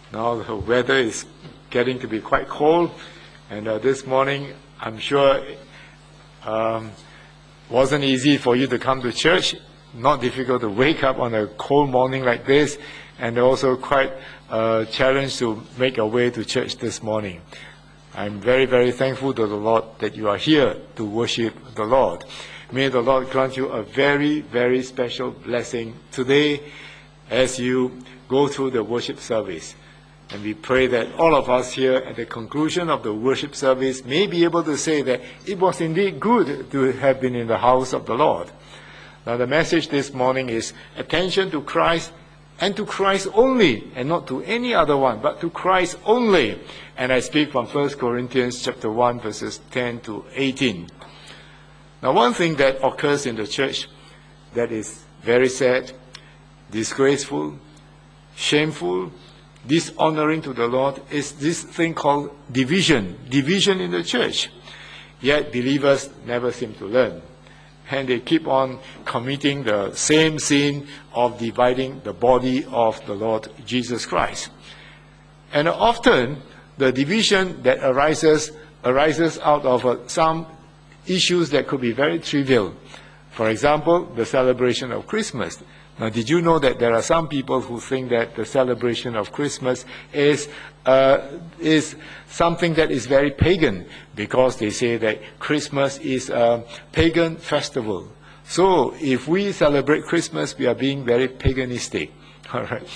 Now the weather is getting to be quite cold, and this morning I'm sure wasn't easy for you to come to church. Not difficult to wake up on a cold morning like this, and also quite a challenge to make your way to church this morning. I'm very, very thankful to the Lord that you are here to worship the Lord. May the Lord grant you a very, very special blessing today as you go through the worship service. And we pray that all of us here at the conclusion of the worship service may be able to say that it was indeed good to have been in the house of the Lord. Now the message this morning is attention to Christ, and to Christ only, and not to any other one, but to Christ only. And I speak from 1 Corinthians chapter 1, verses 10 to 18. Now one thing that occurs in the church that is very sad, disgraceful, shameful, dishonoring to the Lord is this thing called division in the church. Yet believers never seem to learn. And they keep on committing the same sin of dividing the body of the Lord Jesus Christ. And often the division that arises out of some issues that could be very trivial. For example, the celebration of Christmas. Now, did you know that there are some people who think that the celebration of Christmas is something that is very pagan, because they say that Christmas is a pagan festival. So, if we celebrate Christmas, we are being very paganistic. All right.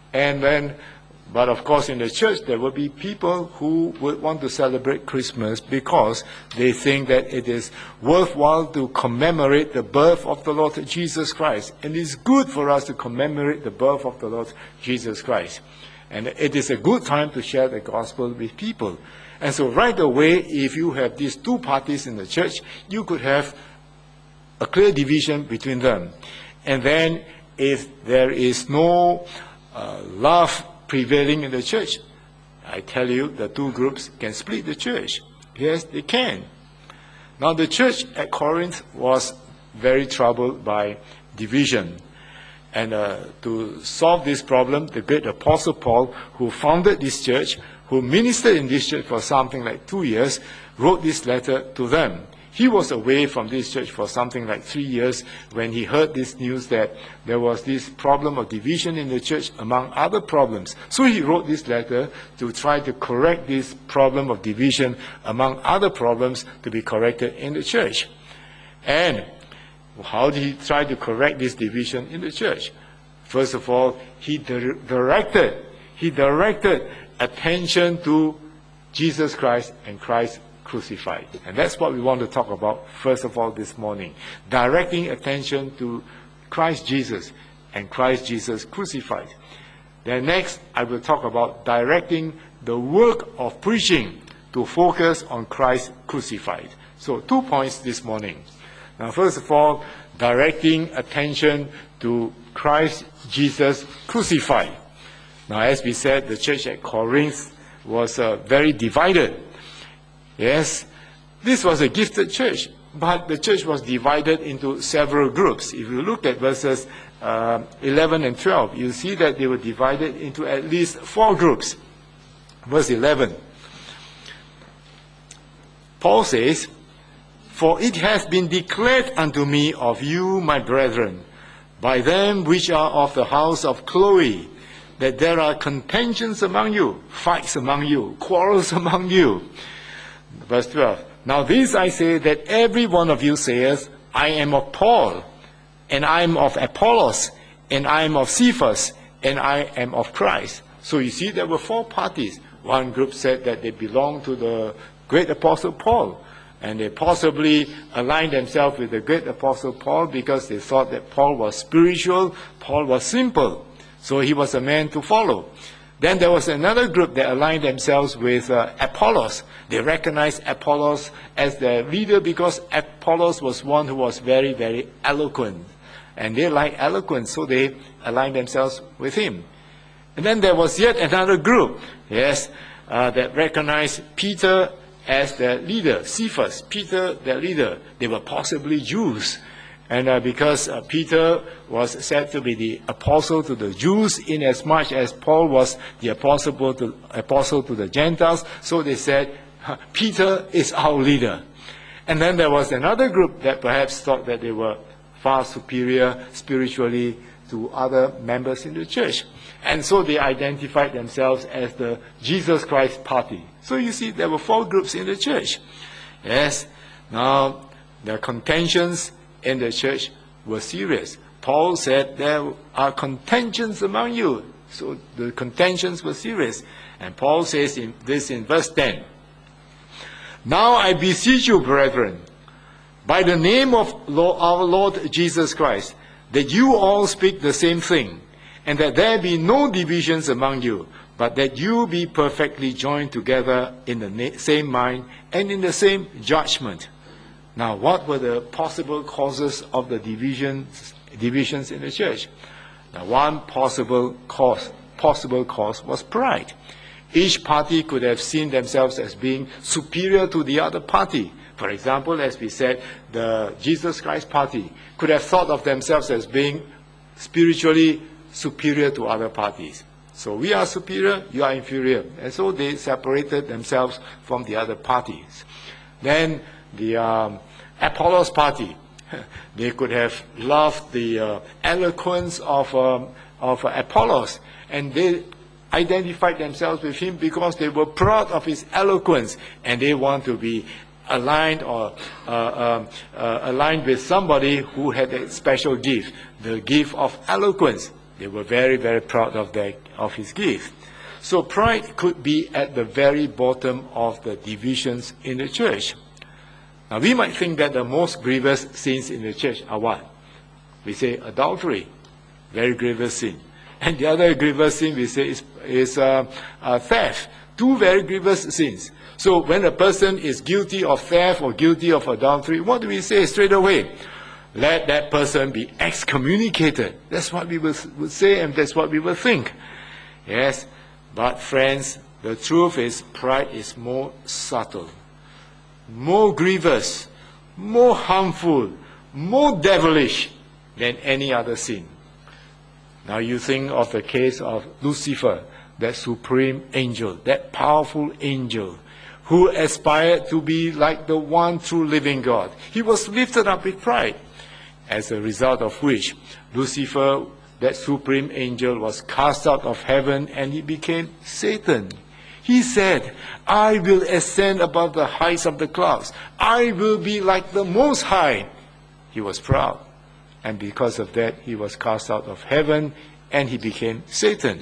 But of course, in the church, there will be people who would want to celebrate Christmas because they think that it is worthwhile to commemorate the birth of the Lord Jesus Christ. And it's good for us to commemorate the birth of the Lord Jesus Christ. And it is a good time to share the gospel with people. And so right away, if you have these two parties in the church, you could have a clear division between them. And then if there is no love prevailing in the church, I tell you, the two groups can split the church. Yes, they can. Now, the church at Corinth was very troubled by division. And to solve this problem, the great Apostle Paul, who founded this church, who ministered in this church for something like 2 years, wrote this letter to them. He was away from this church for something like 3 years when he heard this news that there was this problem of division in the church among other problems. So he wrote this letter to try to correct this problem of division among other problems to be corrected in the church. And how did he try to correct this division in the church? First of all, he directed attention to Jesus Christ and Christ crucified. And that's what we want to talk about first of all this morning. Directing attention to Christ Jesus and Christ Jesus crucified. Then next, I will talk about directing the work of preaching to focus on Christ crucified. So 2 points this morning. Now first of all, directing attention to Christ Jesus crucified. Now as we said, the church at Corinth was very divided. Yes, this was a gifted church, but the church was divided into several groups. If you look at verses 11 and 12, you see that they were divided into at least 4 groups. Verse 11, Paul says, "For it hath been declared unto me of you, my brethren, by them which are of the house of Chloe, that there are contentions among you, fights among you, quarrels among you." Verse 12, "Now this I say, that every one of you saith, I am of Paul, and I am of Apollos, and I am of Cephas, and I am of Christ." So you see, there were 4 parties. One group said that they belonged to the great Apostle Paul, and they possibly aligned themselves with the great Apostle Paul because they thought that Paul was spiritual, Paul was simple, so he was a man to follow. Then there was another group that aligned themselves with Apollos. They recognized Apollos as their leader because Apollos was one who was very, very eloquent. And they liked eloquence, so they aligned themselves with him. And then there was yet another group, yes, that recognized Peter as their leader, Cephas, Peter their leader. They were possibly Jews. And because Peter was said to be the apostle to the Jews, in as much as Paul was the apostle to the Gentiles, so they said, Peter is our leader. And then there was another group that perhaps thought that they were far superior spiritually to other members in the church. And so they identified themselves as the Jesus Christ party. So you see, there were 4 groups in the church. Yes, now the contentions in the church were serious. Paul said there are contentions among you. So the contentions were serious. And Paul says in verse 10, "Now I beseech you, brethren, by the name of our Lord Jesus Christ, that you all speak the same thing, and that there be no divisions among you, but that you be perfectly joined together in the same mind and in the same judgment." Now, what were the possible causes of the divisions in the church? Now, one possible cause was pride. Each party could have seen themselves as being superior to the other party. For example, as we said, the Jesus Christ party could have thought of themselves as being spiritually superior to other parties. So we are superior, you are inferior. And so they separated themselves from the other parties. Then the Apollos party, they could have loved the eloquence of Apollos, and they identified themselves with him because they were proud of his eloquence, and they want to be aligned with somebody who had a special gift, the gift of eloquence. They were very, very proud of his gift. So pride could be at the very bottom of the divisions in the church. Now we might think that the most grievous sins in the church are what? We say adultery, very grievous sin. And the other grievous sin we say is theft, 2 very grievous sins. So when a person is guilty of theft or guilty of adultery, what do we say straight away? Let that person be excommunicated. That's what we would say, and that's what we would think. Yes, but friends, the truth is pride is more subtle, more grievous, more harmful, more devilish than any other sin. Now you think of the case of Lucifer, that supreme angel, that powerful angel, who aspired to be like the one true living God. He was lifted up with pride, as a result of which Lucifer, that supreme angel, was cast out of heaven and he became Satan. He said, "I will ascend above the heights of the clouds. I will be like the Most High." He was proud, and because of that he was cast out of heaven and he became Satan.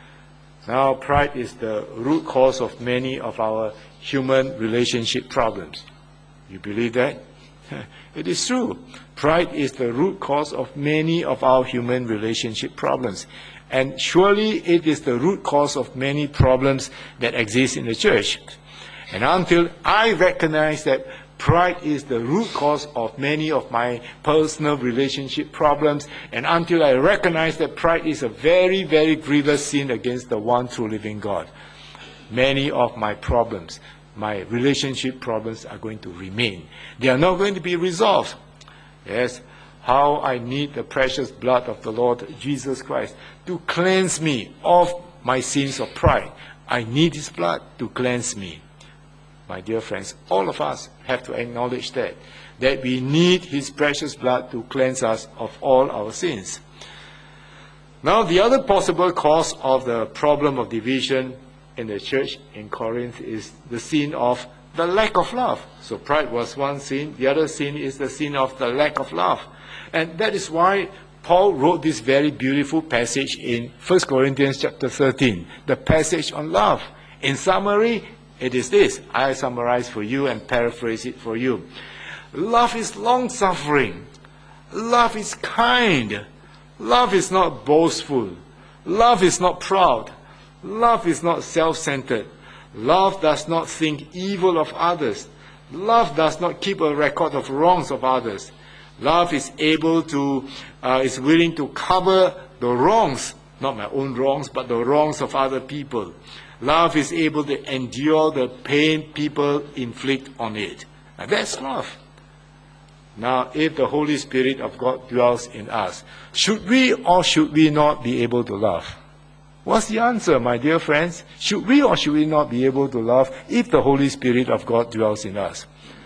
Now pride is the root cause of many of our human relationship problems. You believe that? It is true. Pride is the root cause of many of our human relationship problems. And surely it is the root cause of many problems that exist in the church. And until I recognize that pride is the root cause of many of my personal relationship problems, and until I recognize that pride is a very, very grievous sin against the one true living God, many of my problems, my relationship problems, are going to remain. They are not going to be resolved. Yes, how I need the precious blood of the Lord Jesus Christ to cleanse me of my sins of pride. I need His blood to cleanse me. My dear friends, all of us have to acknowledge that we need His precious blood to cleanse us of all our sins. Now, the other possible cause of the problem of division in the church in Corinth is the sin of the lack of love. So pride was one sin. The other sin is the sin of the lack of love. And that is why Paul wrote this very beautiful passage in 1 Corinthians chapter 13, the passage on love. In summary, it is this. I summarize for you and paraphrase it for you. Love is long-suffering. Love is kind. Love is not boastful. Love is not proud. Love is not self-centered. Love does not think evil of others. Love does not keep a record of wrongs of others. Love is is willing to cover the wrongs, not my own wrongs, but the wrongs of other people. Love is able to endure the pain people inflict on it. Now that's love. Now, if the Holy Spirit of God dwells in us, should we or should we not be able to love? What's the answer, my dear friends? Should we or should we not be able to love if the Holy Spirit of God dwells in us?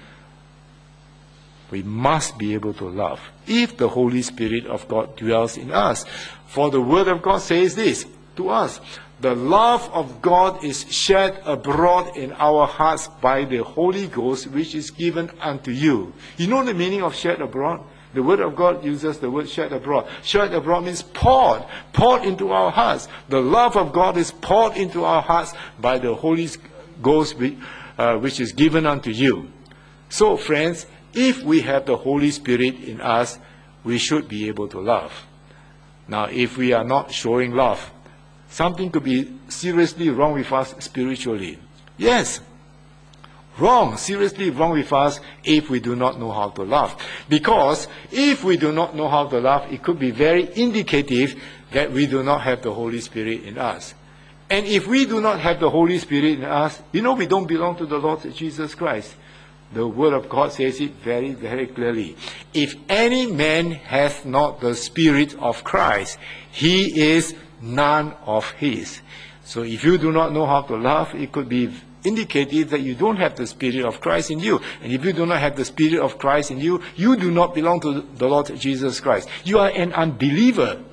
We must be able to love if the Holy Spirit of God dwells in us. For the Word of God says this to us: the love of God is shed abroad in our hearts by the Holy Ghost, which is given unto you. You know the meaning of shed abroad? The Word of God uses the word shed abroad. Shed abroad means poured into our hearts. The love of God is poured into our hearts by the Holy Ghost, which is given unto you. So, friends, if we have the Holy Spirit in us, we should be able to love. Now, if we are not showing love, something could be seriously wrong with us spiritually. Yes, wrong, seriously wrong with us if we do not know how to love. Because if we do not know how to love, it could be very indicative that we do not have the Holy Spirit in us. And if we do not have the Holy Spirit in us, we don't belong to the Lord Jesus Christ. The Word of God says it very, very clearly. If any man hath not the Spirit of Christ, he is none of his. So if you do not know how to love, it could be indicative that you don't have the Spirit of Christ in you. And if you do not have the Spirit of Christ in you, you do not belong to the Lord Jesus Christ. You are an unbeliever.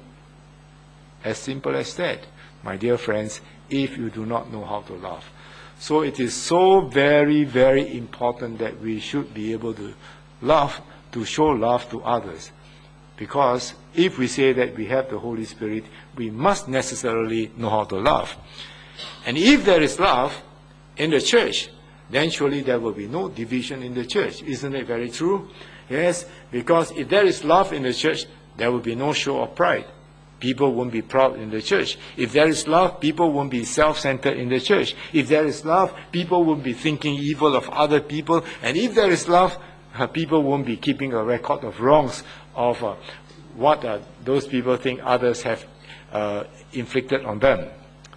As simple as that, my dear friends, if you do not know how to love. So it is so very, very important that we should be able to love, to show love to others. Because if we say that we have the Holy Spirit, we must necessarily know how to love. And if there is love in the church, then surely there will be no division in the church. Isn't it very true? Yes, because if there is love in the church, there will be no show of pride. People won't be proud in the church. If there is love, people won't be self-centered in the church. If there is love, people won't be thinking evil of other people. And if there is love, people won't be keeping a record of wrongs of what those people think others have inflicted on them.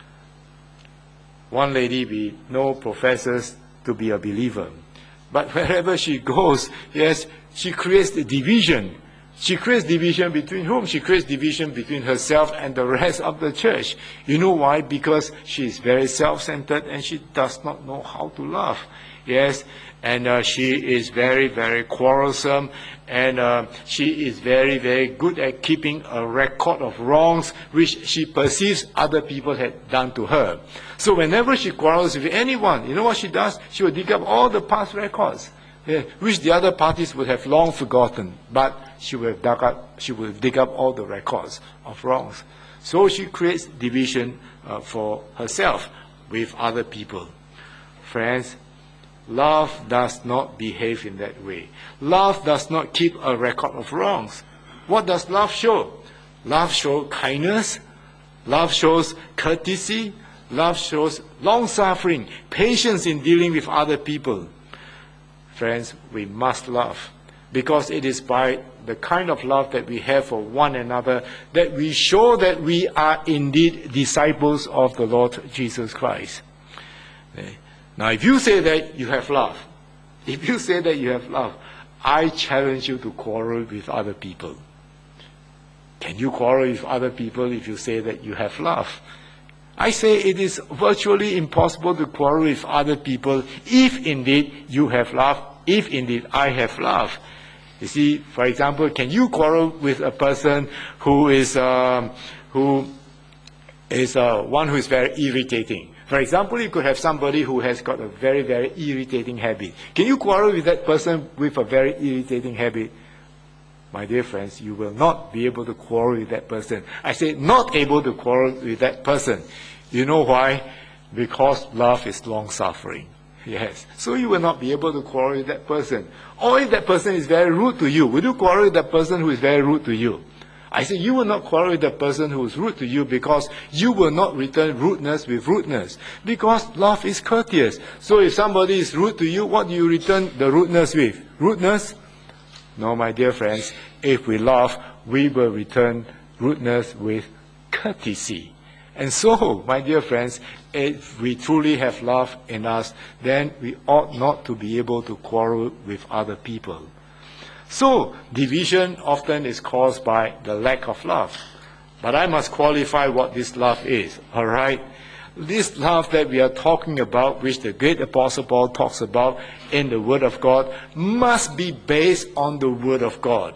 One lady we know professes to be a believer. But wherever she goes, yes, she creates the division. She creates division between whom? She creates division between herself and the rest of the church. You know why? Because she is very self-centered and she does not know how to love. Yes, and she is very, very quarrelsome, and she is very, very good at keeping a record of wrongs which she perceives other people had done to her. So whenever she quarrels with anyone, you know what she does? She will dig up all the past records, which the other parties would have long forgotten, but she will dig up all the records of wrongs. So she creates division for herself with other people. Friends, love does not behave in that way. Love does not keep a record of wrongs. What does love show? Love shows kindness. Love shows courtesy. Love shows long-suffering, patience in dealing with other people. Friends, we must love, because it is by the kind of love that we have for one another that we show that we are indeed disciples of the Lord Jesus Christ. Now, if you say that you have love, I challenge you to quarrel with other people. Can you quarrel with other people if you say that you have love? I say it is virtually impossible to quarrel with other people if indeed you have love, if indeed I have love. You see, for example, can you quarrel with a person who is one who is very irritating? For example, you could have somebody who has got a very, very irritating habit. Can you quarrel with that person with a very irritating habit? My dear friends, you will not be able to quarrel with that person. I say not able to quarrel with that person. You know why? Because love is long-suffering. Yes. So you will not be able to quarrel with that person. Or if that person is very rude to you, will you quarrel with that person who is very rude to you? I say you will not quarrel with the person who is rude to you, because you will not return rudeness with rudeness. Because love is courteous. So if somebody is rude to you, what do you return the rudeness with? Rudeness? No, my dear friends, if we love, we will return rudeness with courtesy. And so, my dear friends, if we truly have love in us, then we ought not to be able to quarrel with other people. So, division often is caused by the lack of love. But I must qualify what this love is, all right? This love that we are talking about, which the great Apostle Paul talks about in the Word of God, must be based on the Word of God.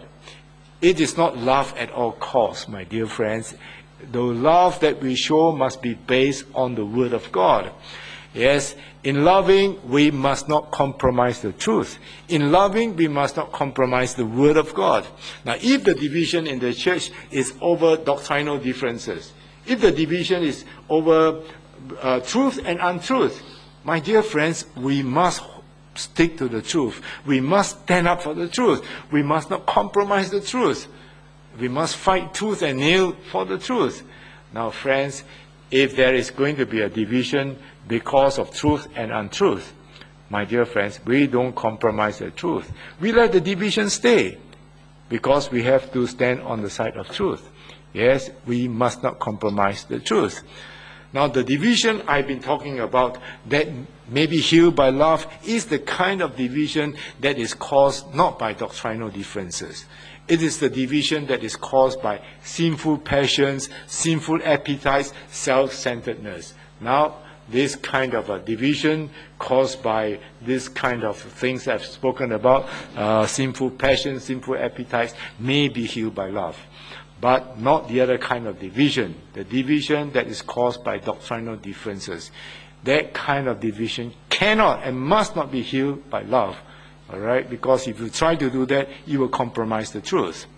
It is not love at all costs, my dear friends. The love that we show must be based on the Word of God. Yes, in loving, we must not compromise the truth. In loving, we must not compromise the Word of God. Now, if the division in the church is over doctrinal differences, if the division is over truth and untruth, my dear friends, we must stick to the truth. We must stand up for the truth. We must not compromise the truth. We must fight tooth and nail for the truth. Now, friends, if there is going to be a division because of truth and untruth, my dear friends, we don't compromise the truth. We let the division stay because we have to stand on the side of truth. Yes, we must not compromise the truth. Now, the division I've been talking about that may be healed by love is the kind of division that is caused not by doctrinal differences. It is the division that is caused by sinful passions, sinful appetites, self-centeredness. Now, this kind of a division caused by this kind of things I've spoken about, sinful passions, sinful appetites, may be healed by love. But not the other kind of division, the division that is caused by doctrinal differences. That kind of division cannot and must not be healed by love. All right? Because if you try to do that, you will compromise the truth.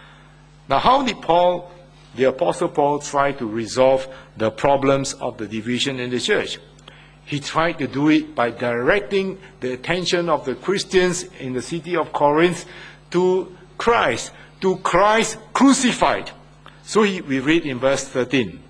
Now, how did the Apostle Paul, try to resolve the problems of the division in the church? He tried to do it by directing the attention of the Christians in the city of Corinth to Christ crucified. So we read in verse 13.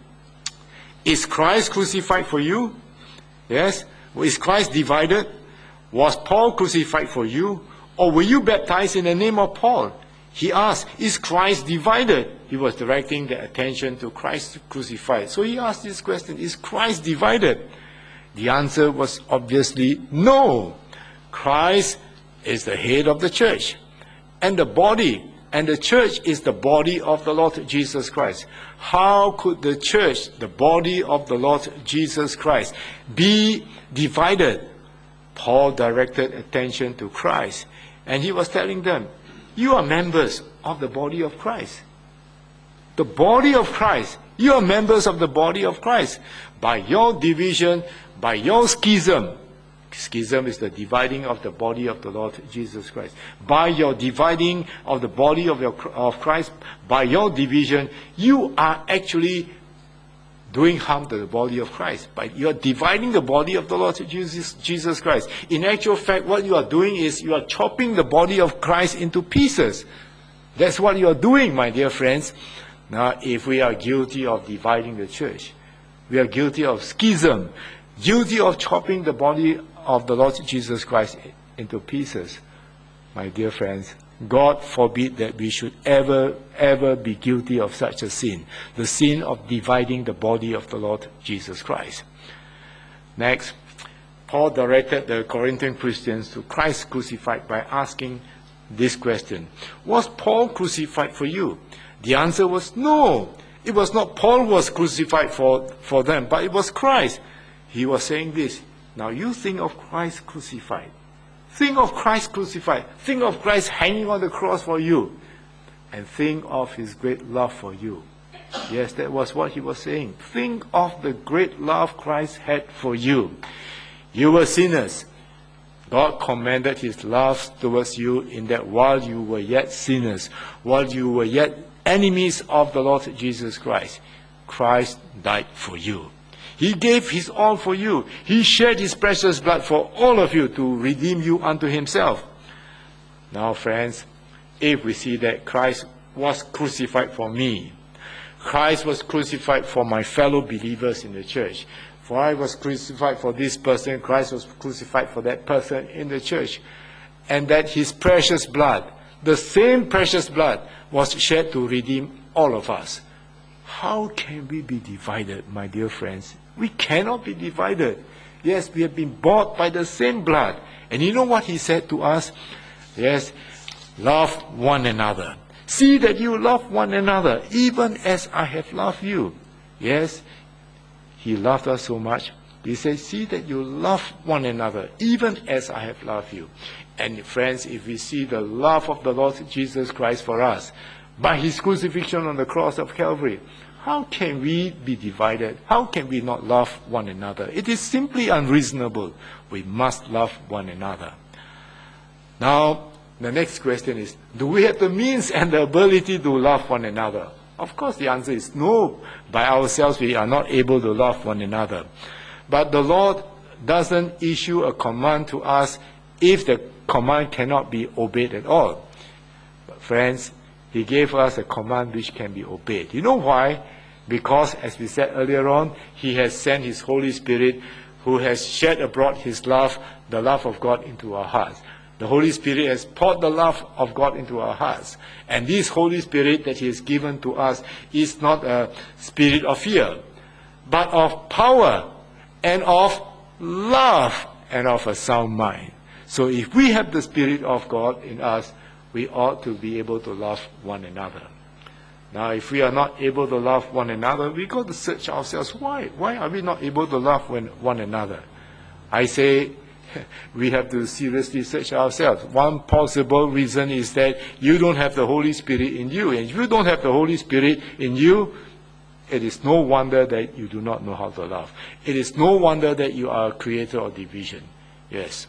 Is Christ crucified for you? Yes. Is Christ divided? Was Paul crucified for you? Or were you baptized in the name of Paul? He asked, is Christ divided? He was directing the attention to Christ crucified. So he asked this question, is Christ divided? The answer was obviously no. Christ is the head of the church. And the body, and the church is the body of the Lord Jesus Christ. How could the church, the body of the Lord Jesus Christ, be divided? Paul directed attention to Christ. And he was telling them, you are members of the body of Christ. The body of Christ. You are members of the body of Christ. By your division, by your schism, schism is the dividing of the body of the Lord Jesus Christ. By your dividing of the body of Christ, by your division, you are actually doing harm to the body of Christ. You are dividing the body of the Lord Jesus Christ. In actual fact, what you are doing is you are chopping the body of Christ into pieces. That's what you are doing, my dear friends. Now, if we are guilty of dividing the church, we are guilty of schism, guilty of chopping the body of the Lord Jesus Christ into pieces, my dear friends, God forbid that we should ever be guilty of such a sin, the sin of dividing the body of the Lord Jesus Christ. Next, Paul directed the Corinthian Christians to Christ crucified by asking this question, was Paul crucified for you? The answer was no. It was not Paul who was crucified for them, but it was Christ. He was saying this, now you think of Christ crucified. Think of Christ crucified. Think of Christ hanging on the cross for you. And think of his great love for you. Yes, that was what he was saying. Think of the great love Christ had for you. You were sinners. God commended his love towards you in that while you were yet sinners, while you were yet enemies of the Lord Jesus Christ, Christ died for you. He gave his all for you. He shed his precious blood for all of you to redeem you unto himself. Now, friends, if we see that Christ was crucified for me, Christ was crucified for my fellow believers in the church. For I was crucified for this person, Christ was crucified for that person in the church. And that his precious blood, the same precious blood, was shed to redeem all of us. How can we be divided, my dear friends? We cannot be divided. Yes, we have been bought by the same blood. And you know what he said to us? Yes, Love one another. See that you love one another, even as I have loved you. Yes, he loved us so much. He says, see that you love one another, even as I have loved you. And friends, if we see the love of the Lord Jesus Christ for us, by his crucifixion on the cross of Calvary, how can we be divided? How can we not love one another? It is simply unreasonable. We must love one another. Now, the next question is, do we have the means and the ability to love one another? Of course, the answer is no. By ourselves, we are not able to love one another. But the Lord doesn't issue a command to us if the command cannot be obeyed at all. But friends, he gave us a command which can be obeyed. You know why? Because, as we said earlier on, he has sent his Holy Spirit who has shed abroad his love, the love of God, into our hearts. The Holy Spirit has poured the love of God into our hearts. And this Holy Spirit that he has given to us is not a spirit of fear, but of power and of love and of a sound mind. So if we have the Spirit of God in us, we ought to be able to love one another. Now, if we are not able to love one another, we got to search ourselves. Why? Why are we not able to love one another? I say we have to seriously search ourselves. One possible reason is that you don't have the Holy Spirit in you. And if you don't have the Holy Spirit in you, it is no wonder that you do not know how to love. It is no wonder that you are a creator of division. Yes.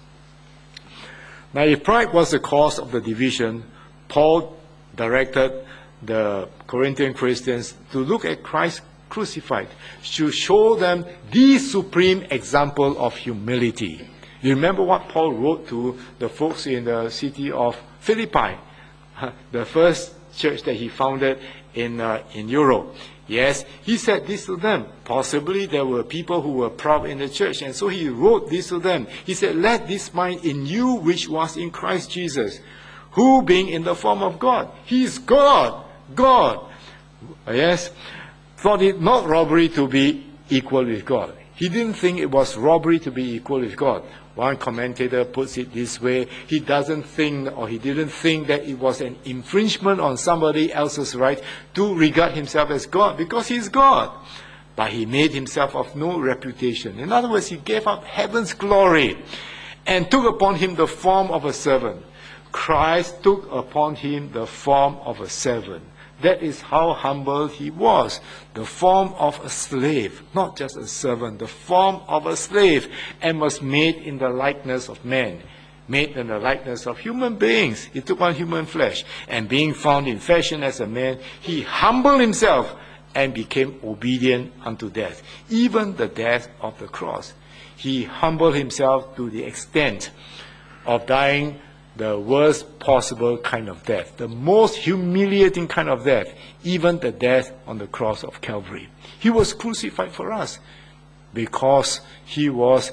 Now, if pride was the cause of the division, Paul directed the Corinthian Christians to look at Christ crucified, to show them the supreme example of humility. You remember what Paul wrote to the folks in the city of Philippi, the first church that he founded in Europe. Yes, he said this to them. Possibly there were people who were proud in the church, and so he wrote this to them. He said, let this mind in you which was in Christ Jesus, who being in the form of God, he is God, yes, thought it not robbery to be equal with God. He didn't think it was robbery to be equal with God. One commentator puts it this way, he didn't think that it was an infringement on somebody else's right to regard himself as God, because he's God. But he made himself of no reputation. In other words, he gave up heaven's glory and took upon him the form of a servant. Christ took upon him the form of a servant. That is how humble he was. The form of a slave, not just a servant, the form of a slave, and was made in the likeness of man, made in the likeness of human beings. He took on human flesh, and being found in fashion as a man, he humbled himself and became obedient unto death, even the death of the cross. He humbled himself to the extent of dying the worst possible kind of death, the most humiliating kind of death, even the death on the cross of Calvary. He was crucified for us because he was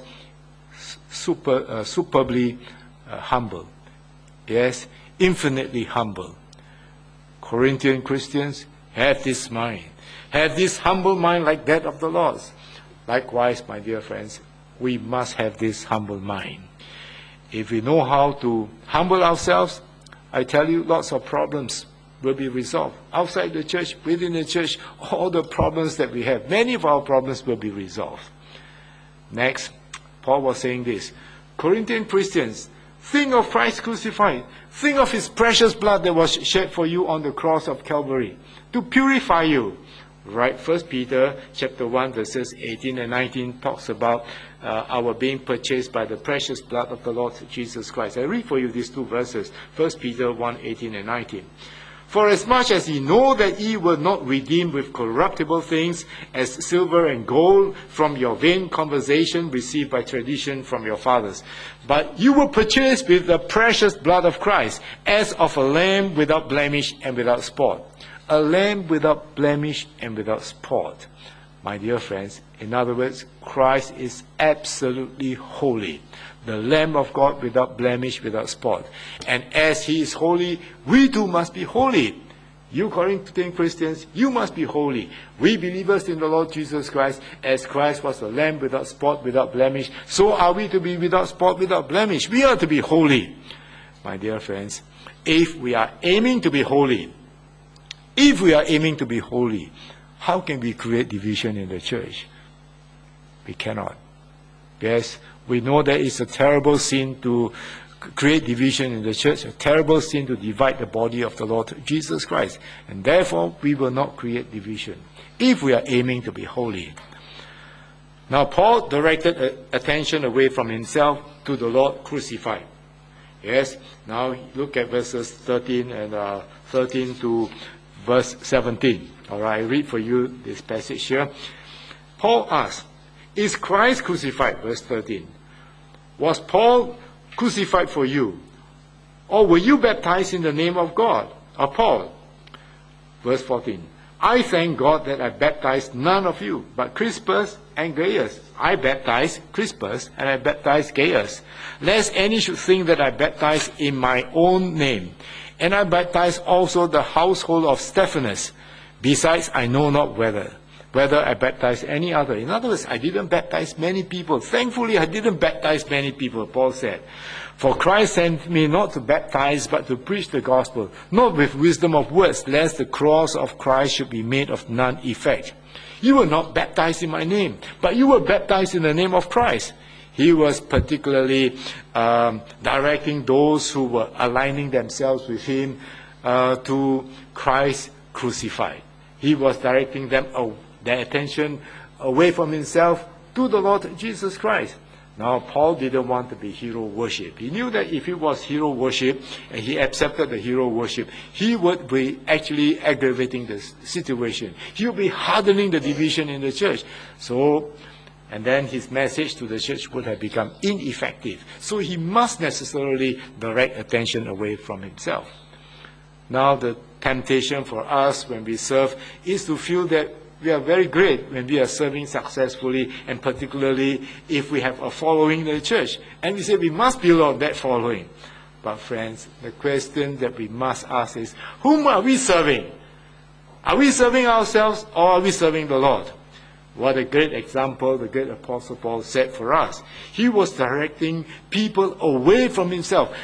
superbly humble. Yes, infinitely humble. Corinthian Christians, have this mind. Have this humble mind like that of the Lord's. Likewise, my dear friends, we must have this humble mind. If we know how to humble ourselves, I tell you, lots of problems will be resolved. Outside the church, within the church, all the problems that we have, many of our problems will be resolved. Next, Paul was saying this, Corinthian Christians, think of Christ crucified. Think of his precious blood that was shed for you on the cross of Calvary to purify you. Right, 1 Peter chapter 1 verses 18 and 19 talks about our being purchased by the precious blood of the Lord Jesus Christ. I read for you these two verses, 1 Peter 1, 18 and 19. For as much as ye know that ye were not redeemed with corruptible things, as silver and gold, from your vain conversation received by tradition from your fathers, but you were purchased with the precious blood of Christ, as of a lamb without blemish and without spot. A lamb without blemish and without spot. My dear friends, in other words, Christ is absolutely holy. The Lamb of God without blemish, without spot. And as he is holy, we too must be holy. You Corinthian Christians, you must be holy. We believers in the Lord Jesus Christ, as Christ was the Lamb without spot, without blemish, so are we to be without spot, without blemish. We are to be holy. my dear friends, if we are aiming to be holy, how can we create division in the church? We cannot. Yes, we know that it's a terrible sin to create division in the church, a terrible sin to divide the body of the Lord Jesus Christ. And therefore, we will not create division if we are aiming to be holy. Now, Paul directed attention away from himself to the Lord crucified. Yes, now look at verses 13 and 13 to verse 17. All right, I read for you this passage here. Paul asked, is Christ crucified? Verse 13. Was Paul crucified for you? Or were you baptized in the name of God? Or Paul? Verse 14. I thank God that I baptized none of you, but Crispus and Gaius. I baptized Crispus and I baptized Gaius, lest any should think that I baptized in my own name. And I baptized also the household of Stephanas. Besides, I know not whether I baptized any other. In other words, I didn't baptize many people. Thankfully, I didn't baptize many people, Paul said. For Christ sent me not to baptize, but to preach the gospel, not with wisdom of words, lest the cross of Christ should be made of none effect. You were not baptized in my name, but you were baptized in the name of Christ. He was particularly directing those who were aligning themselves with him to Christ crucified. He was directing them their attention away from himself to the Lord Jesus Christ. Now, Paul didn't want to be hero worship. He knew that if it was hero worship, and he accepted the hero worship, he would be actually aggravating the situation. He would be hardening the division in the church. And then his message to the church would have become ineffective. So he must necessarily direct attention away from himself. Now, the temptation for us when we serve is to feel that we are very great when we are serving successfully, and particularly if we have a following in the church. And we say we must build on that following. But friends, the question that we must ask is, whom are we serving? Are we serving ourselves or are we serving the Lord? What a great example the great Apostle Paul set for us. He was directing people away from himself,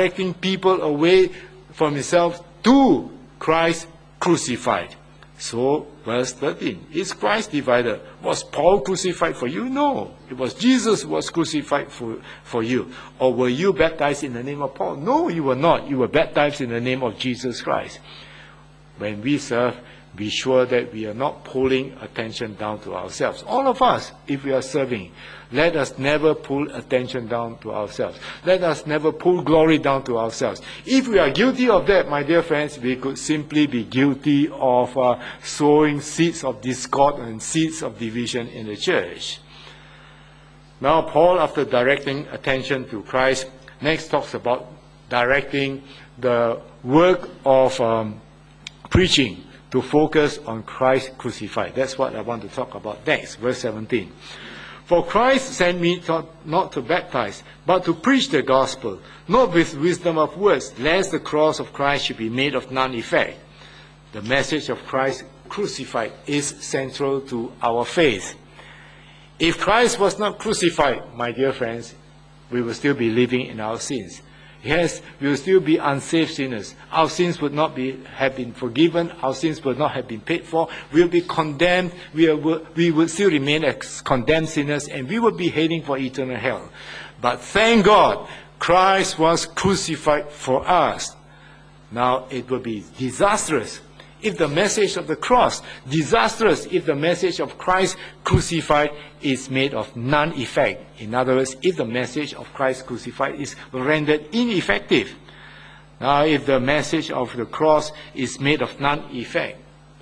to Christ crucified. So, verse 13, is Christ divided? Was Paul crucified for you? No. It was Jesus who was crucified for you. Or were you baptized in the name of Paul? No, you were not. You were baptized in the name of Jesus Christ. When we serve, be sure that we are not pulling attention down to ourselves. All of us, if we are serving, let us never pull attention down to ourselves. Let us never pull glory down to ourselves. If we are guilty of that, my dear friends, we could simply be guilty of sowing seeds of discord and seeds of division in the church. Now, Paul, after directing attention to Christ, next talks about directing the work of preaching to focus on Christ crucified. That's what I want to talk about next, verse 17. For Christ sent me not to baptize, but to preach the gospel, not with wisdom of words, lest the cross of Christ should be made of none effect. The message of Christ crucified is central to our faith. If Christ was not crucified, my dear friends, we will still be living in our sins. Yes, we will still be unsaved sinners. Our sins would not have been forgiven. Our sins would not have been paid for. We will be condemned. We would still remain as condemned sinners, and we would be heading for eternal hell. But thank God, Christ was crucified for us. Now, it would be disastrous if the message of the cross, disastrous if the message of Christ crucified is made of none effect. In other words, if the message of Christ crucified is rendered ineffective. Now, if the message of the cross is made of none effect,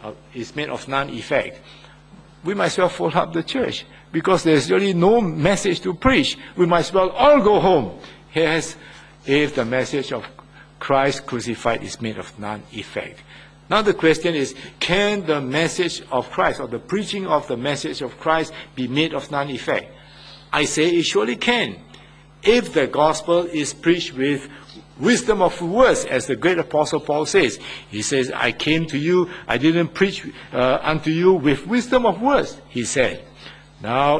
we might as well fold up the church, because there's really no message to preach. We might as well all go home. Yes, if the message of Christ crucified is made of none effect. Now the question is, can the message of Christ, or the preaching of the message of Christ, be made of none effect? I say it surely can. If the gospel is preached with wisdom of words, as the great Apostle Paul says. He says, I came to you, I didn't preach unto you with wisdom of words, he said. Now,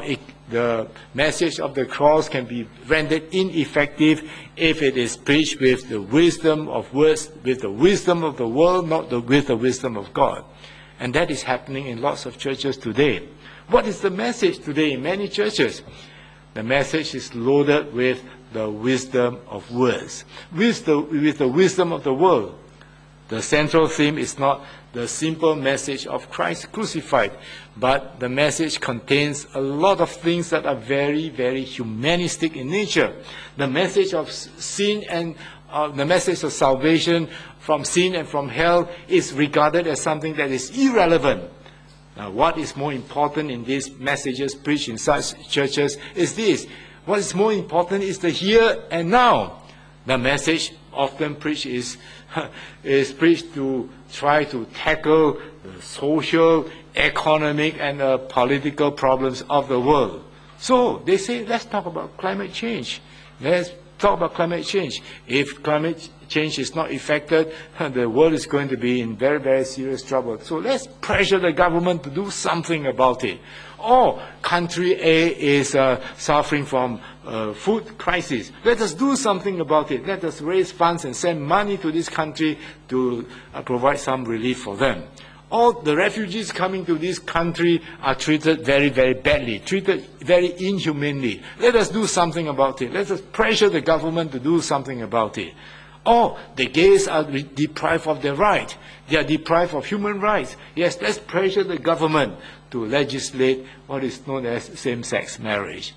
The message of the cross can be rendered ineffective if it is preached with the wisdom of words, with the wisdom of the world, not with the wisdom of God. And that is happening in lots of churches today. What is the message today in many churches? The message is loaded with the wisdom of words, with the wisdom of the world. The central theme is not the simple message of Christ crucified, but the message contains a lot of things that are very, very humanistic in nature. The message of sin and the message of salvation from sin and from hell is regarded as something that is irrelevant. Now, what is more important in these messages preached in such churches is this. What is more important is the here and now. The message often preached is preached to try to tackle the social, economic, and political problems of the world. So they say, let's talk about climate change. Let's talk about climate change. If climate change is not effected, the world is going to be in very, very serious trouble. So let's pressure the government to do something about it. Or country A is suffering from food crisis. Let us do something about it. Let us raise funds and send money to this country to provide some relief for them. All the refugees coming to this country are treated very, very badly, treated very inhumanely. Let us do something about it. Let us pressure the government to do something about it. Or the gays are deprived of their right. They are deprived of human rights. Yes, let's pressure the government to legislate what is known as same-sex marriage.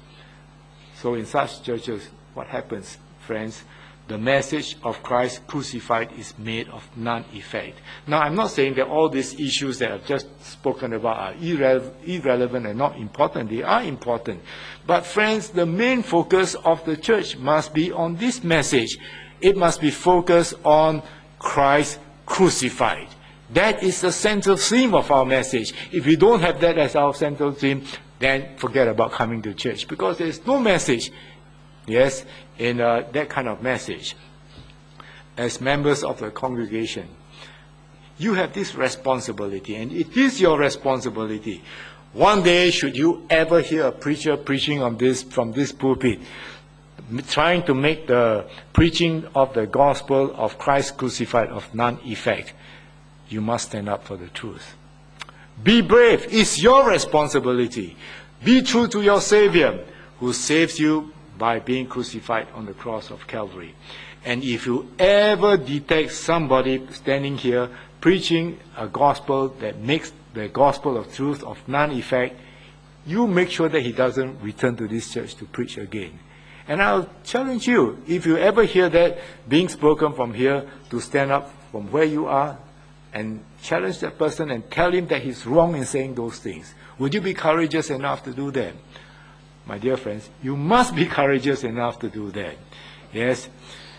So in such churches, what happens, friends? The message of Christ crucified is made of none effect. Now, I'm not saying that all these issues that I've just spoken about are irrelevant and not important. They are important. But friends, the main focus of the church must be on this message. It must be focused on Christ crucified. That is the central theme of our message. If we don't have that as our central theme, then forget about coming to church, because there is no message, yes, in that kind of message. As members of the congregation, you have this responsibility, and it is your responsibility. One day, should you ever hear a preacher preaching on this from this pulpit, trying to make the preaching of the gospel of Christ crucified of none effect, you must stand up for the truth. Be brave. It's your responsibility. Be true to your Savior, who saves you by being crucified on the cross of Calvary. And if you ever detect somebody standing here preaching a gospel that makes the gospel of truth of none effect, you make sure that he doesn't return to this church to preach again. And I'll challenge you, if you ever hear that being spoken from here, to stand up from where you are and challenge that person and tell him that he's wrong in saying those things. Would you be courageous enough to do that? My dear friends, you must be courageous enough to do that. Yes?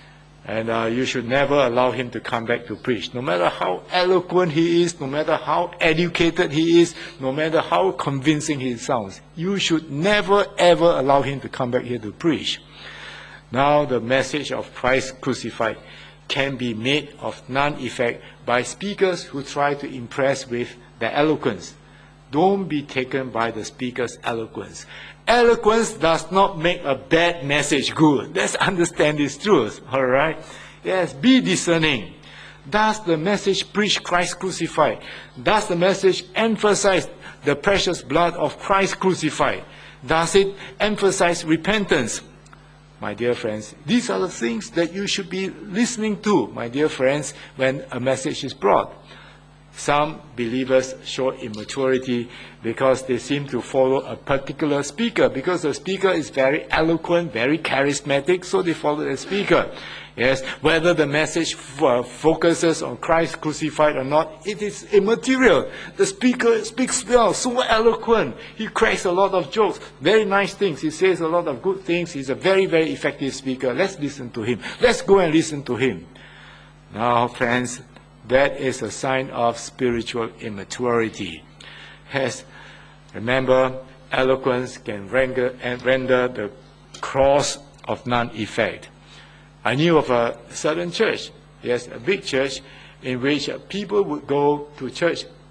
And you should never allow him to come back to preach. No matter how eloquent he is, no matter how educated he is, no matter how convincing he sounds, you should never ever allow him to come back here to preach. Now the message of Christ crucified can be made of none effect by speakers who try to impress with their eloquence. Don't be taken by the speaker's eloquence. Eloquence does not make a bad message good. Let's understand this truth, all right? Yes, be discerning. Does the message preach Christ crucified? Does the message emphasize the precious blood of Christ crucified? Does it emphasize repentance? My dear friends, these are the things that you should be listening to, my dear friends, when a message is brought. Some believers show immaturity because they seem to follow a particular speaker, because the speaker is very eloquent, very charismatic, so they follow the speaker. Yes, whether the message focuses on Christ crucified or not, it is immaterial. The speaker speaks well, so eloquent. He cracks a lot of jokes, very nice things. He says a lot of good things. He's a very, very effective speaker. Let's listen to him. Let's go and listen to him. Now, friends, that is a sign of spiritual immaturity. Yes, remember, eloquence can render the cross of none effect. I knew of a certain church, yes, a big church, in which people would go to church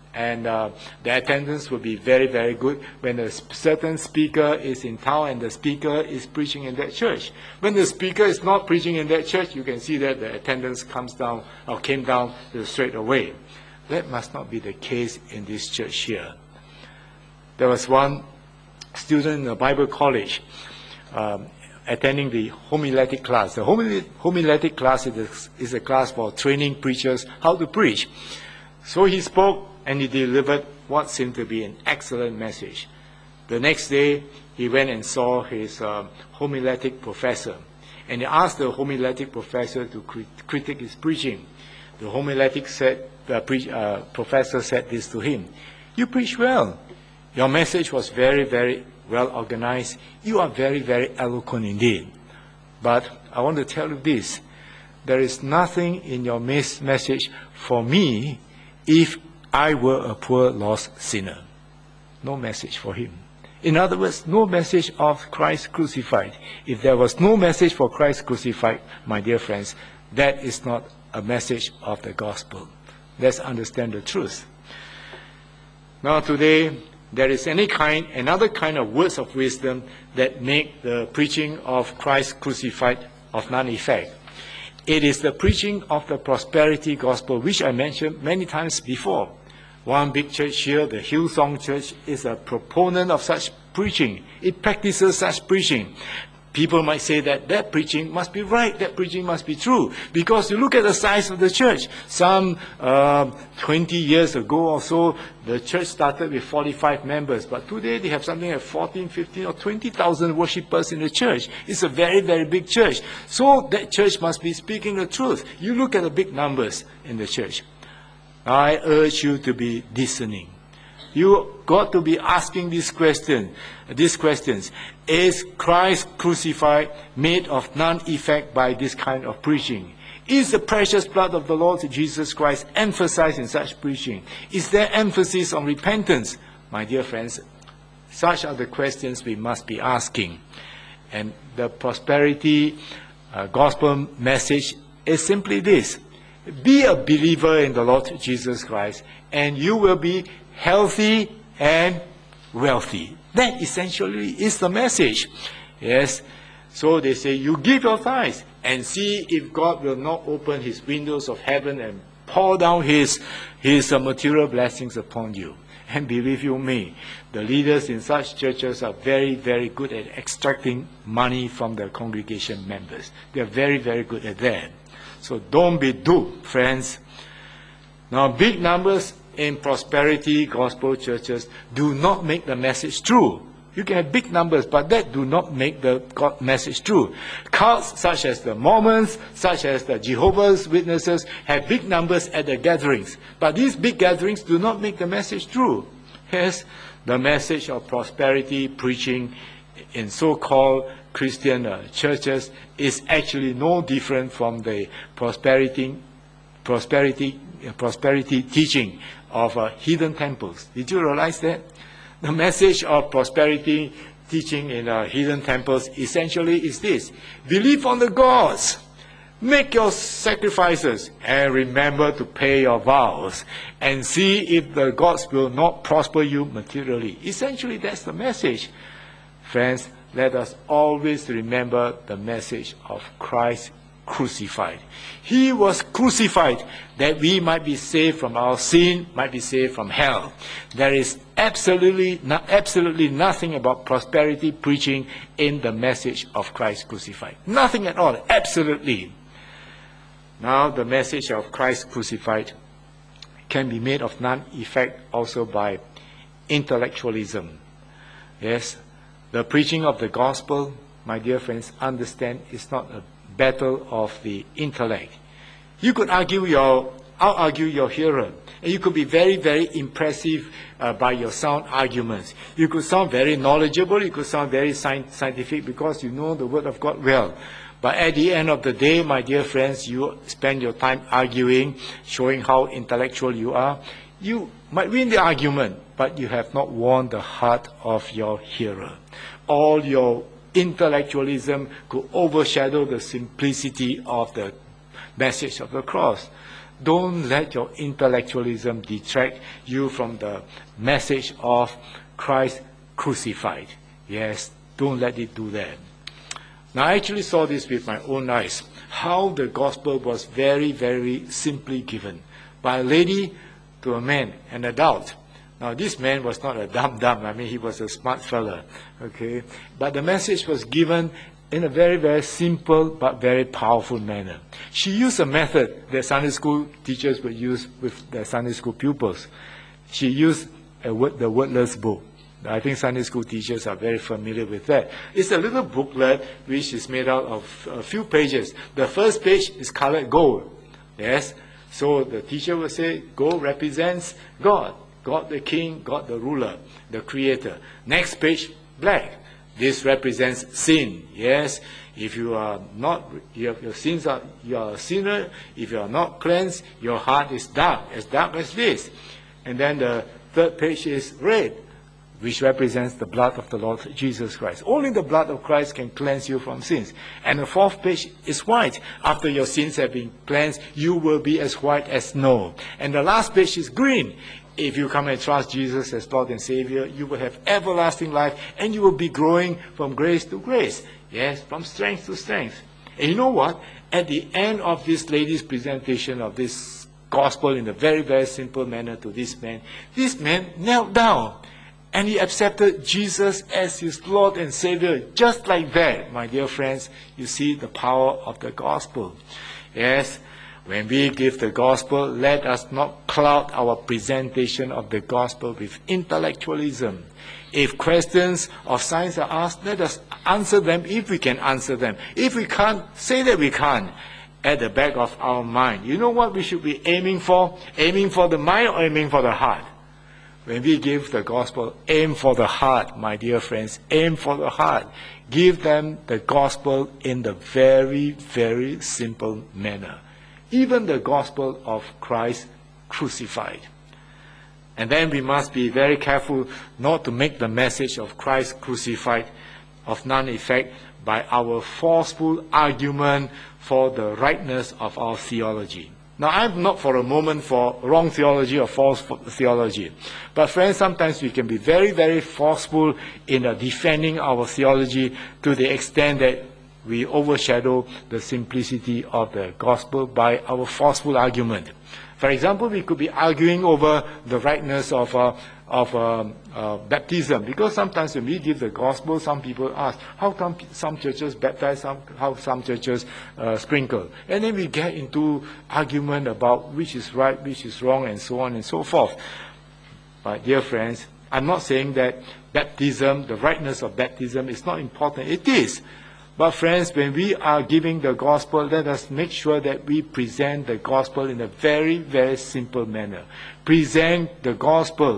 and the attendance will be very, very good when a certain speaker is in town and the speaker is preaching in that church. When the speaker is not preaching in that church, you can see that the attendance comes down or came down straight away. That must not be the case in this church here. There was one student in the Bible college attending the homiletic class. The homiletic class is a class for training preachers how to preach. So he spoke and he delivered what seemed to be an excellent message. The next day, he went and saw his homiletic professor. And he asked the homiletic professor to critique his preaching. The homiletic professor said this to him: "You preach well. Your message was very, very well organized. You are very, very eloquent indeed. But I want to tell you this. There is nothing in your message for me if I were a poor, lost sinner." No message for him. In other words, no message of Christ crucified. If there was no message for Christ crucified, my dear friends, that is not a message of the gospel. Let's understand the truth. Now today, there is another kind of words of wisdom that make the preaching of Christ crucified of none effect. It is the preaching of the prosperity gospel, which I mentioned many times before. One big church here, the Hillsong Church, is a proponent of such preaching. It practices such preaching. People might say that preaching must be right, that preaching must be true, because you look at the size of the church. Some 20 years ago or so, the church started with 45 members, but today they have something like 14, 15 or 20,000 worshippers in the church. It's a very, very big church. So that church must be speaking the truth. You look at the big numbers in the church. I urge you to be discerning. You got to be asking these questions. Is Christ crucified made of none effect by this kind of preaching? Is the precious blood of the Lord Jesus Christ emphasized in such preaching? Is there emphasis on repentance? My dear friends, such are the questions we must be asking. And the prosperity gospel message is simply this: be a believer in the Lord Jesus Christ, and you will be healthy and wealthy. That essentially is the message. Yes. So they say, you give your tithes and see if God will not open his windows of heaven and pour down his material blessings upon you. And believe you me, the leaders in such churches are very, very good at extracting money from the congregation members. They're very, very good at that. So don't be duped, friends. Now, big numbers in prosperity gospel churches do not make the message true. You can have big numbers, but that do not make the God message true. Cults such as the Mormons, such as the Jehovah's Witnesses, have big numbers at their gatherings. But these big gatherings do not make the message true. Yes, the message of prosperity preaching in so-called Christian churches is actually no different from the prosperity teaching of hidden temples. Did you realize that? The message of prosperity teaching in hidden temples essentially is this: believe on the gods, make your sacrifices, and remember to pay your vows, and see if the gods will not prosper you materially. Essentially, that's the message. Friends, let us always remember the message of Christ crucified. He was crucified that we might be saved from our sin, might be saved from hell. There is absolutely nothing about prosperity preaching in the message of Christ crucified. Nothing at all, absolutely. Now, the message of Christ crucified can be made of none effect also by intellectualism. Yes, the preaching of the gospel, my dear friends, understand, is not a battle of the intellect. You could out-argue your hearer, and you could be very, very impressive by your sound arguments. You could sound very knowledgeable, you could sound very scientific because you know the Word of God well. But at the end of the day, my dear friends, you spend your time arguing, showing how intellectual you are. You might win the argument, but you have not won the heart of your hearer. All your intellectualism could overshadow the simplicity of the message of the cross. Don't let your intellectualism detract you from the message of Christ crucified. Yes, don't let it do that. Now, I actually saw this with my own eyes, how the gospel was very, very simply given by a lady to a man, an adult. Now, this man was not a dumb. I mean, he was a smart fella, okay? But the message was given in a very, very simple but very powerful manner. She used a method that Sunday school teachers would use with their Sunday school pupils. She used the wordless book. I think Sunday school teachers are very familiar with that. It's a little booklet which is made out of a few pages. The first page is colored gold. Yes? So the teacher will say, gold represents God. God the King, God the ruler, the Creator. Next page, black. This represents sin. Yes, if you are not, your sins are, you are a sinner. If you are not cleansed, your heart is dark as this. And then the third page is red, which represents the blood of the Lord Jesus Christ. Only the blood of Christ can cleanse you from sins. And the fourth page is white. After your sins have been cleansed, you will be as white as snow. And the last page is green. If you come and trust Jesus as Lord and Savior, you will have everlasting life, and you will be growing from grace to grace. Yes, from strength to strength. And you know what? At the end of this lady's presentation of this gospel in a very, very simple manner to this man knelt down. And he accepted Jesus as his Lord and Savior. Just like that, my dear friends, you see the power of the gospel. Yes, when we give the gospel, let us not cloud our presentation of the gospel with intellectualism. If questions of science are asked, let us answer them if we can answer them. If we can't, say that we can't. At the back of our mind, you know what we should be aiming for? Aiming for the mind or aiming for the heart? When we give the gospel, aim for the heart, my dear friends. Aim for the heart. Give them the gospel in the very, very simple manner. Even the gospel of Christ crucified. And then we must be very careful not to make the message of Christ crucified of none effect by our forceful argument for the rightness of our theology. Now, I'm not for a moment for wrong theology or false theology. But friends, sometimes we can be very, very forceful in defending our theology to the extent that we overshadow the simplicity of the gospel by our forceful argument. For example, we could be arguing over the rightness of baptism, because sometimes when we give the gospel, some people ask, how come some churches baptize, how some churches sprinkle? And then we get into argument about which is right, which is wrong, and so on and so forth. But dear friends, I'm not saying that baptism, the rightness of baptism is not important. It is. But friends, when we are giving the gospel, let us make sure that we present the gospel in a very, very simple manner. Present the gospel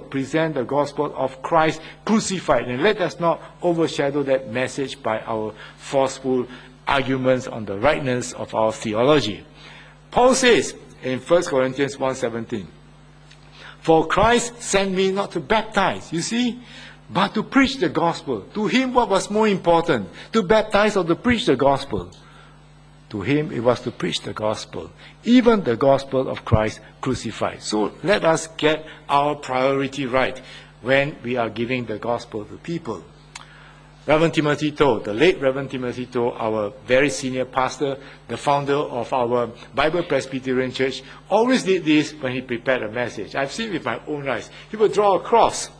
of Christ crucified. And let us not overshadow that message by our forceful arguments on the rightness of our theology. Paul says in 1 Corinthians 1:17, "For Christ sent me not to baptize," you see, but to preach the gospel. To him, what was more important? To baptize or to preach the gospel? To him, it was to preach the gospel. Even the gospel of Christ crucified. So let us get our priority right when we are giving the gospel to people. Reverend Timothy Toh, the late Reverend Timothy Toh, our very senior pastor, the founder of our Bible Presbyterian Church, always did this when he prepared a message. I've seen it with my own eyes. He would draw a cross.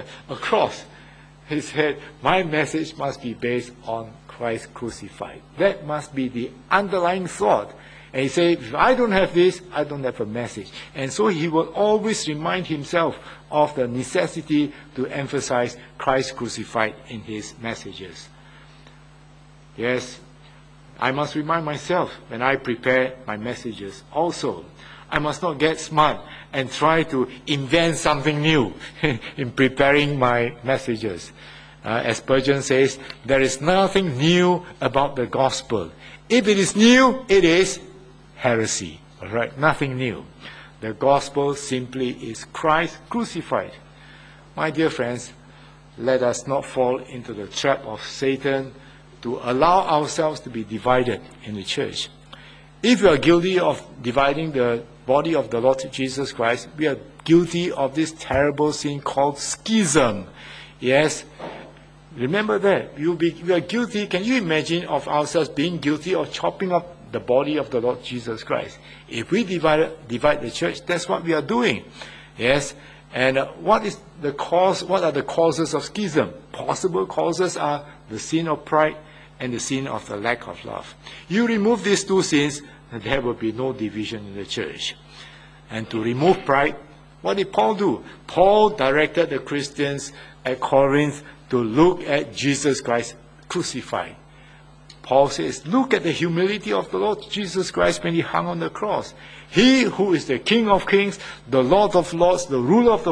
He said, my message must be based on Christ crucified. That must be the underlying thought. And he said, if I don't have this, I don't have a message. And so he will always remind himself of the necessity to emphasize Christ crucified in his messages. Yes, I must remind myself when I prepare my messages also. I must not get smart and try to invent something new in preparing my messages. As Spurgeon says, there is nothing new about the gospel. If it is new, it is heresy. All right? Nothing new. The gospel simply is Christ crucified. My dear friends, let us not fall into the trap of Satan to allow ourselves to be divided in the church. If we are guilty of dividing the body of the Lord Jesus Christ, we are guilty of this terrible sin called schism. Yes, remember that. We are guilty. Can you imagine of ourselves being guilty of chopping up the body of the Lord Jesus Christ? If we divide the church, that's what we are doing. Yes, and what is the cause? What are the causes of schism? Possible causes are the sin of pride and the sin of the lack of love. You remove these two sins, and there will be no division in the church. And to remove pride, what did Paul do? Paul directed the Christians at Corinth to look at Jesus Christ crucified. Paul says, look at the humility of the Lord Jesus Christ when he hung on the cross. He who is the King of kings, the Lord of lords, the ruler of the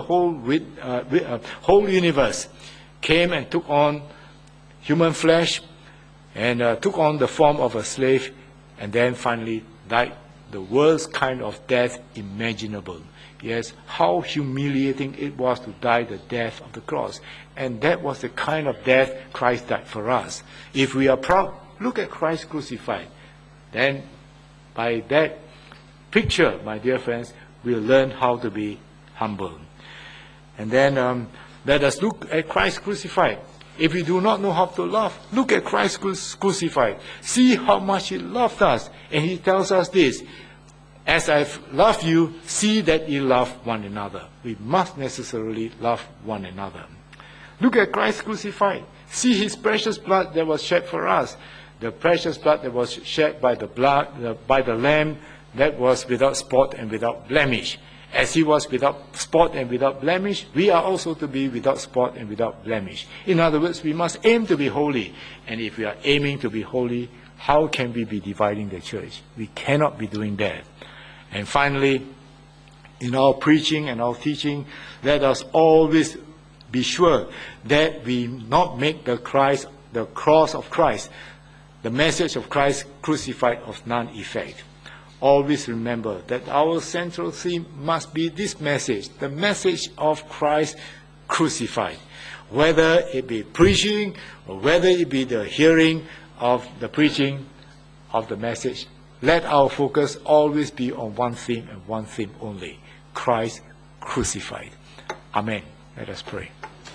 whole universe, came and took on human flesh and took on the form of a slave, and then finally died the worst kind of death imaginable. Yes, how humiliating it was to die the death of the cross. And that was the kind of death Christ died for us. If we are proud, look at Christ crucified. Then by that picture, my dear friends, we'll learn how to be humble. And then let us look at Christ crucified. If we do not know how to love, look at Christ crucified. See how much he loved us. And he tells us this, as I've loved you, see that you love one another. We must necessarily love one another. Look at Christ crucified. See his precious blood that was shed for us. The precious blood that was shed by the Lamb that was without spot and without blemish. As he was without spot and without blemish, we are also to be without spot and without blemish. In other words, we must aim to be holy. And if we are aiming to be holy, how can we be dividing the church? We cannot be doing that. And finally, in our preaching and our teaching, let us always be sure that we not make the cross of Christ, the message of Christ crucified, of none effect. Always remember that our central theme must be this message, the message of Christ crucified. Whether it be preaching or whether it be the hearing of the preaching of the message, let our focus always be on one theme and one theme only, Christ crucified. Amen. Let us pray.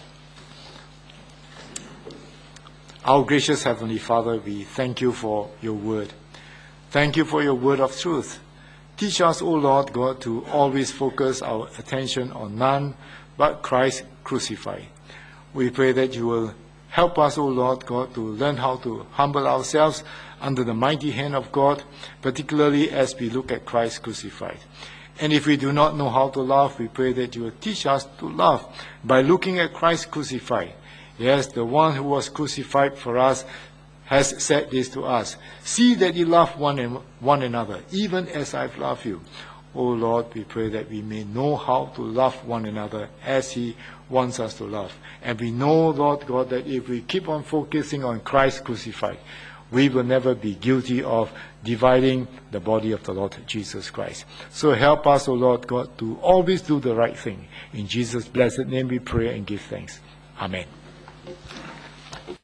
Our gracious Heavenly Father, we thank you for your word. Thank you for your word of truth. Teach us, O Lord God, to always focus our attention on none but Christ crucified. We pray that you will help us, O Lord God, to learn how to humble ourselves under the mighty hand of God, particularly as we look at Christ crucified. And if we do not know how to love, we pray that you will teach us to love by looking at Christ crucified. Yes, the one who was crucified for us has said this to us. See that you love one another, even as I've loved you. O Lord, we pray that we may know how to love one another as he wants us to love. And we know, Lord God, that if we keep on focusing on Christ crucified, we will never be guilty of dividing the body of the Lord Jesus Christ. So help us, O Lord God, to always do the right thing. In Jesus' blessed name we pray and give thanks. Amen.